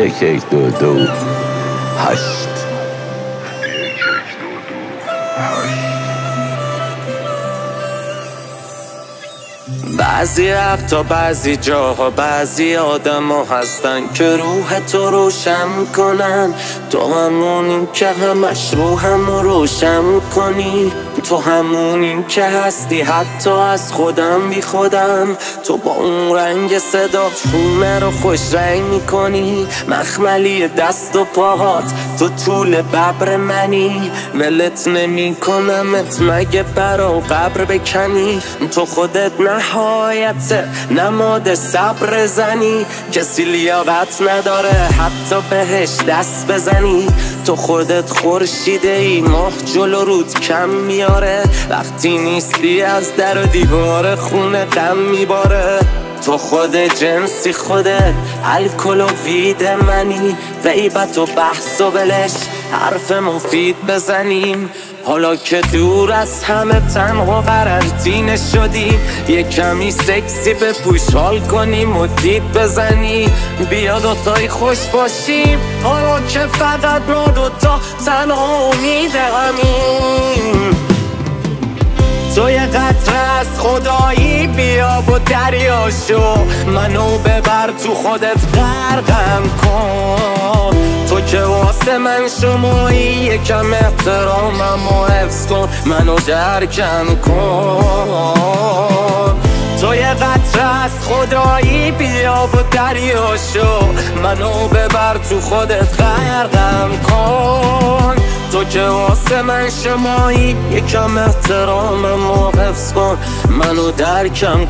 1122 8. بعضی هفتا بعضی جاها بعضی آدم ها هستن که روح تو روشن کنن. تو همونی که همش روحم رو روشن کنی. تو همونی که هستی حتی از خودم بی خودم. تو با اون رنگ صدا خونه رو خوش رنگ میکنی. مخملی دست و پاهات تو طول ببر منی. ولت نمی کنمت مگه برا قبر بکنی. تو خودت نهایت نماد صبر زنی. کسی لیاقت نداره حتی بهش دست بزنی. تو خودت خورشیده ای ماه جلو رود کم میاره. وقتی نیستی از در و دیوار خونه غم میباره. تو خود جنسی خودت الکل و وید منی. غیبت و بحث و ولش حرف مفید بزنیم. حالا که دور از همه تنها قرنطینه شدیم. یه کمی سکسی به پوش حال کنیم و دید بزنی. بیا دوتایی خوش باشیم حالا که فقط ما دوتا تنها امید همیم. تو یه قطره از خدایی بیا و دریا شو. منو ببر تو خودت غرقم کن. تو که واسه من شمایی یکم احترامم و حفظ کن. منو درکم کن. تو یه قطره از خدایی بیا و دریا شو. منو ببر تو خودت غرقم کن. تو که واسه من شمایی یکم احترامم و حفظ کن. منو درکم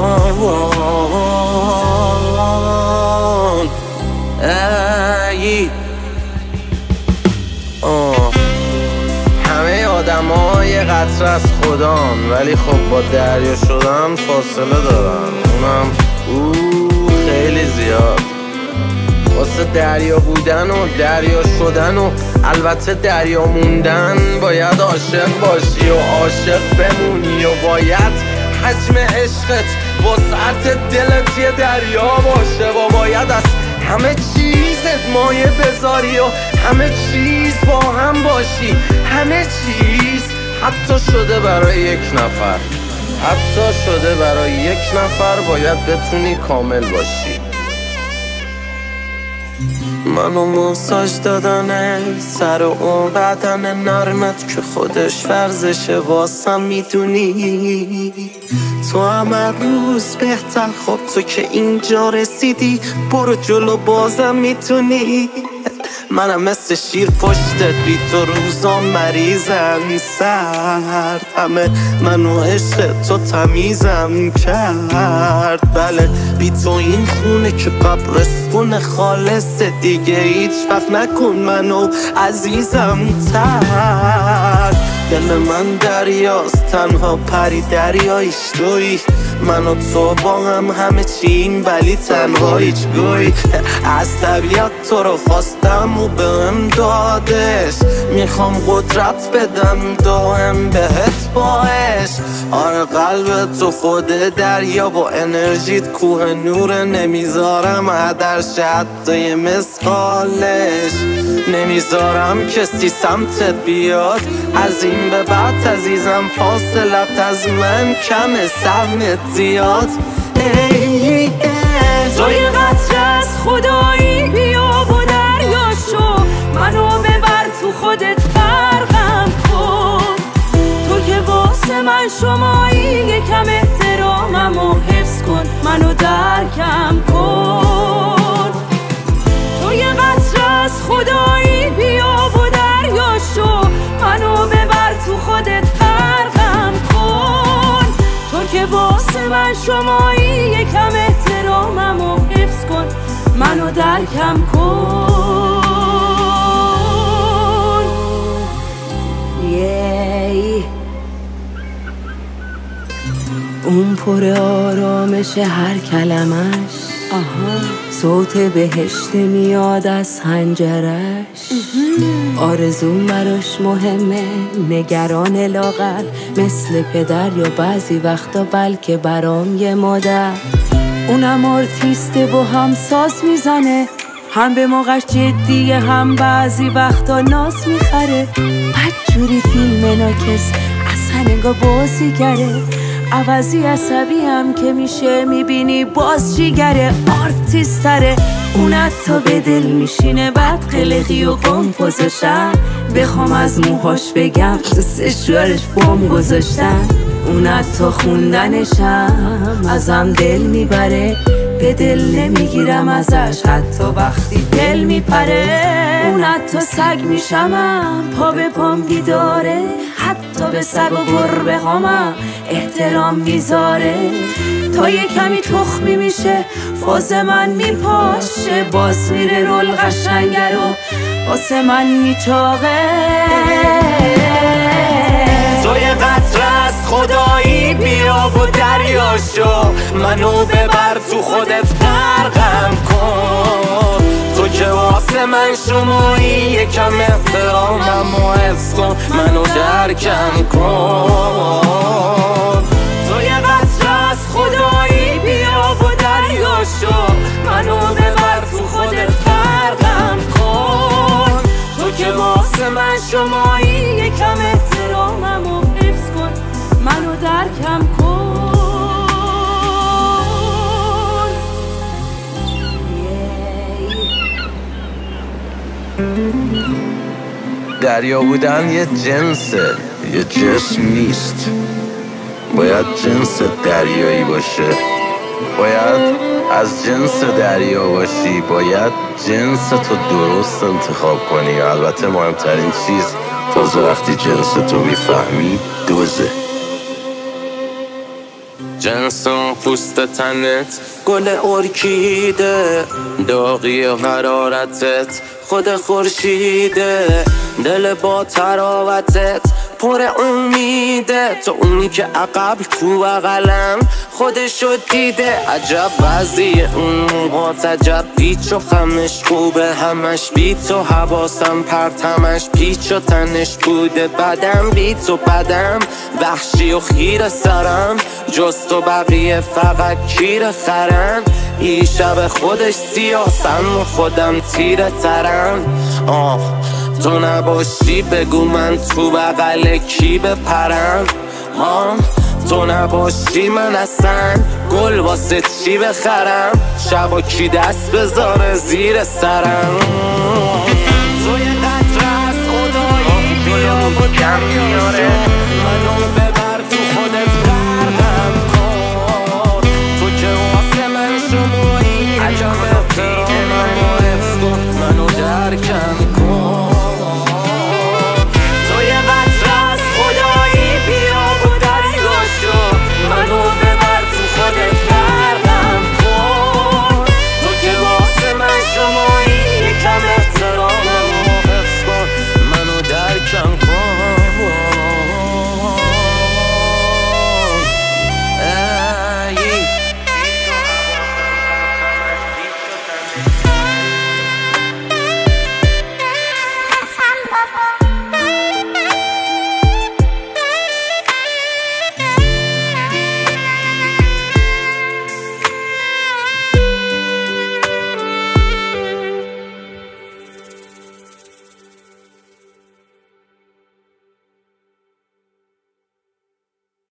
کن. ای همه آدم ها یه قطره از خدان. ولی خب با دریا شدن فاصله دارن. اونم خیلی زیاد. واسه دریا بودن و دریا شدن و البته دریا موندن باید عاشق باشی و عاشق بمونی. و باید حجم عشقت وسعت دلت یه دریا باشه. و باید از همه چیزت مایه بذاری و همه چیز با هم باشی. همه چیز حتی شده برای یک نفر. حتی شده برای یک نفر باید بتونی کامل باشی. منو ماساژ دادن سر و اون بدن نرمت که خودش ورزشه واسم میدونی. تو همه روز بهتر. خب تو که اینجا رسیدی برو جلو بازم میتونی. منم مثل شیر پشتت بی تو روزا مریضم سرد. همه منو عشق تو تمیزم کرد. بله بی تو این خونه که قبرستون خالص دیگه هیچ وقت نکن منو عزیزم تر. دل من دریاست تنها پری دریایش توی. من و تو با هم همه چیم ولی تنها هیچ گوی. از طبیعت تو رو خواستم و بهم دادش. میخوام قدرت بدم دائم بهت باش. آره قلب تو خود دریا با انرژیت کوه نور. نمیذارم عدرش حتی یه مسخالش. نمیذارم کسی سمتت بیاد. از این به بعد عزیزم فاصلت از من کم سهمت زیاد. تو یه قطره از خدایی بیا و دریا شو. منو ببر تو خودت غرقم کن. تو که واسه من شمایی یکم احترامم و حفظ کن. منو درکم کن. تو یه قطره از خدایی بیا و دریا شو. منو ببر تو خودت غرقم کن. تو که واسه من شمایی یکم احترامم و حفظ کن. منو درکم کن. اون پر آرامش هر کلمش. صوت بهشت میاد از حنجرش. آرزوم براش مهمه نگران لاغر. مثل پدر یا بعضی وقتا بلکه برام یه مادر. اونم آرتیسته و هم ساز میزنه. هم به موقعش جدیه هم بعضی وقتا ناز میخره. بدجوری فیلم ناکس اصلا انگار بازیگره. عوضی عصبی هم که میشه میبینی باز جیگره. آرتیستره اون حتی به دل میشینه. بعد قلقی و قم گذاشتن بخوام از موهاش بگم تو سشوارش بام گذاشتن. اون حتی خوندنشم ازم دل میبره. به دل نمیگیرم ازش حتی وقتی دل میپره. اون حتی سگ میشمم پا به پام بیداره. حتی به سگ و گربه هامم احترام میذاره. تا یه کمی تخمی میشه فاز من میپاشه. باز میره رول قشنگه رو واسه من میچاقه. تو یه قطره از خدایی بیا و دریاشو منو ببر تو خودت غرقم کن. تو که واسه من شمایی یکم احترامم و حفظ کن منو درکم کن. تو یه قطره از خدایی بیا و دریاشو منو ببر تو خودت غرقم کن. تو که واسه من شمایی یکم احترامم و حفظ کن منو درکم کن. دریا بودن یه جنسه، یه جسم نیست. باید جنس دریایی باشه. باید از جنس دریا باشی. باید جنس تو درست انتخاب کنی. البته مهمترین چیز تازه وقتی جنس تو میفهمی دوزه. جنس اون پوست تنت گل ارکیده. داغی و حرارتت خود خورشیده. دل با تراوتت پر امیده. تو اونی که عقب تو بغلم خودشو دیده. عجب وضعیه اون موهات عجب پیچ و خمش خوبه. همش بی تو حواسم پرتمش پیچ و تنش بوده. بدم بی تو بدم وحشی و خیر سرم. جز تو بقیه فقط کیر خرن. این شب خودش سیاسم و خودم تیره ترم. تو نباشی بگو من تو بغل کی بپرم. تو نباشی من اصلا گل واسه چی بخرم. شبا کی دست بذاره زیر سرم.